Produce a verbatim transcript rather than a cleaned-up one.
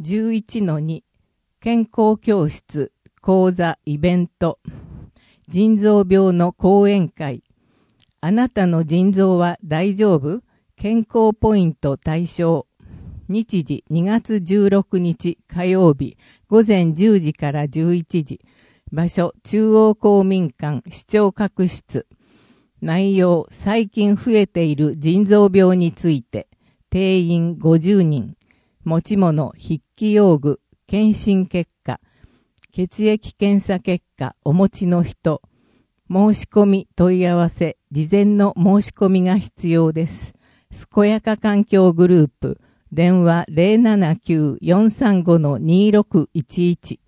じゅういちのに 健康教室講座イベント腎臓病の講演会。あなたの腎臓は大丈夫？健康ポイント対象。日時にがつじゅうろくにち火曜日午前じゅうじからじゅういちじ。場所中央公民館視聴覚室。内容最近増えている腎臓病について。定員ごじゅうにん。持ち物筆記用具検診結果。血液検査結果お持ちの人。申し込み問い合わせ事前の申し込みが必要です。健やか環境グループ電話 ゼロななきゅう よんさんご にろくいちいち